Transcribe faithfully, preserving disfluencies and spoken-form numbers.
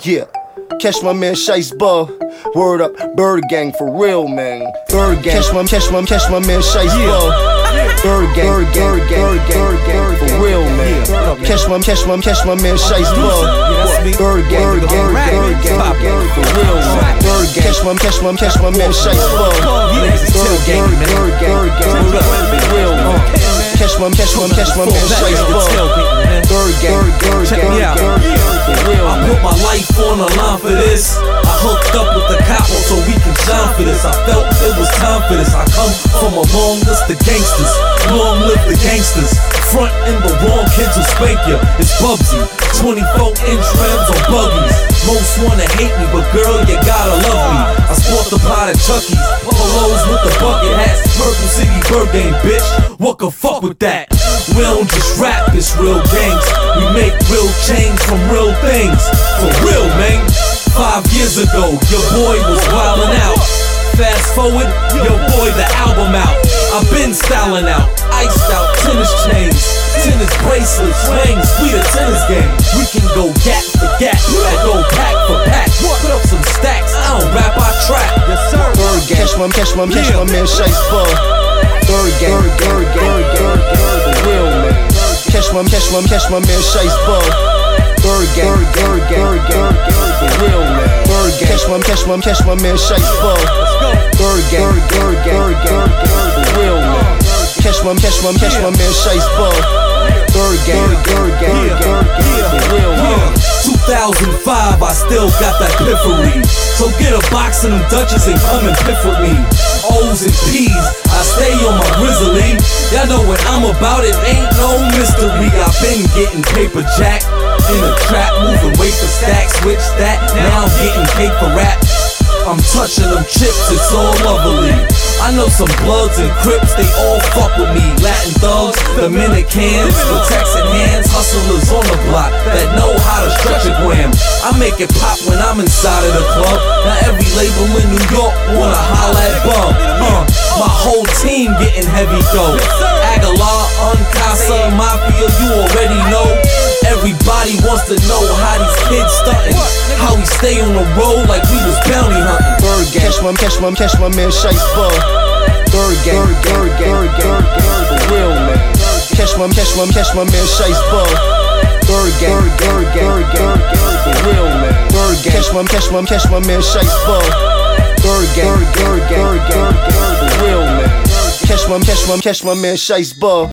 Yeah, catch my man Shice Ball. Word up, Bird Gang for real, man. Bird Gang, catch my, catch my, catch my man Shice Ball. Bird Gang, Bird Gang, Bird Gang, Bird Gang for real, man. Catch my, catch my, catch my man Shice Ball. Bird Gang, Bird Gang, Bird Gang, Bird Gang for real, man. Bird Gang, catch my, catch my, catch my man Shice Ball. Bird Gang, Bird Gang, Bird Gang for real, man. Catch my, catch my, catch my man Shice Ball. Bird Gang, Bird Gang, Bird Gang for real, man. I put my life on the line for this. I hooked up with the capo so we can shine for this. I felt it was time for this. I come from among us, the gangsters. Long live the gangsters. Front in the wrong kids will spank ya. It's Bubsy, twenty-four inch rims on buggies. Most wanna hate me, but girl, you gotta love me. I sport the pot at Chucky's, polos with the bucket hats. Purple City Bird Gang, bitch. What the fuck with that? We don't just rap, it's real gangs. We make real change from real things. For real, man. Five years ago, your boy was wildin' out. Fast forward, your boy the album out. I've been styling out, iced out tennis chains, tennis bracelets, rings, we the tennis game. We can go gap for gap, or go pack for pack. Put up some stacks, I don't rap, I trap. Yes sir. Bird Gang, catch my, catch my, catch my man Shice Ball. Bird Gang, Bird Gang, Bird Gang, for real, man. Catch my, catch my, catch my man Shice Ball. Bird Gang, Bird Gang, Bird Gang, for real, man. Bird Gang, catch my, catch my, catch my man Shice Ball. Bird Gang, Bird Gang, Bird Gang, for real, man. Catch my, catch my, catch my man Shice Ball. Bird Gang, Bird Gang, Bird Gang, for real, man. two thousand five, I still got that piffery. So get a box of them Dutchess and come and piff with me. O's and P's, I stay on my grizzly. Y'all know what I'm about, it ain't no mystery. I've been getting paper jack in the trap, moving weight for stacks, switch that. Now I'm getting paid for rap. I'm touching them chips, it's all lovely. I know some Bloods and Crips, they all fuck with me. Latin thugs, Dominicans, with Texan hands, hustlers on the block that know how to stretch a gram. I make it pop when I'm inside of the club. Now every label in New York wanna holla at Bub. Uh, my whole team getting heavy though. Aguilar, Uncasa, Mafia, you already know. Everybody wants to know how these kids stuntin', how we stay on the road like we was bounty hunting. Bird Gang, catch my, catch my, catch my man Shice Ball. Bird Gang, Bird Gang, Bird Gang, for real, man. Catch my, catch my, catch my man Shice Ball. Bird Gang, Bird Gang, Bird Gang, for real, man. Bird Gang, catch my, catch my, catch my man Shice Ball. Bird Gang, Bird Gang, Bird Gang, for real, man. Catch my, catch my, catch my man Shice Ball.